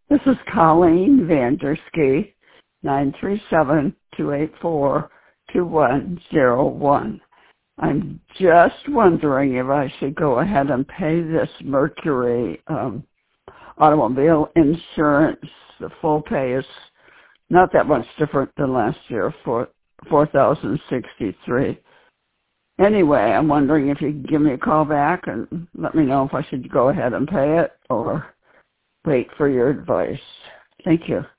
This is Colleen Vandersky, 937-284-2101. I'm just wondering if I should go ahead and pay this Mercury automobile insurance. The full pay is not that much different than last year, for $4,063. Anyway, I'm wondering if you could give me a call back and let me know if I should go ahead and pay it or wait for your advice. Thank you.